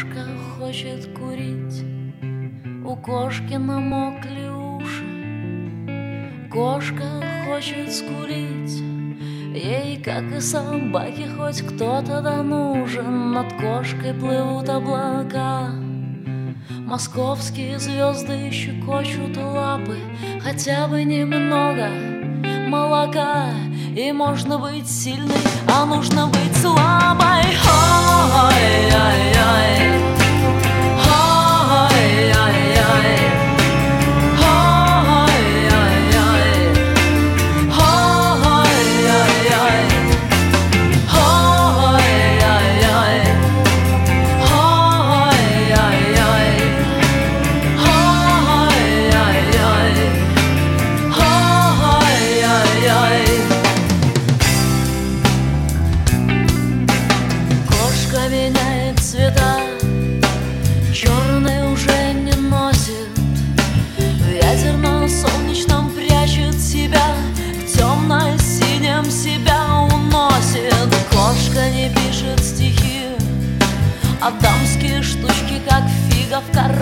Кошка хочет курить, у кошки намокли уши. Кошка хочет скулить, ей, как и собаке, хоть кто-то да нужен. Над кошкой плывут облака, московские звезды щекочут лапы. Хотя бы немного молока, и можно быть сильной, а нужно быть слабой. Ой-ой-ой. Меняет цвета, черный уже не носит. Ветер на солнечном прячет себя, в темно-синем себя уносит. Кошка не пишет стихи, а дамские штучки, как фига в кармане.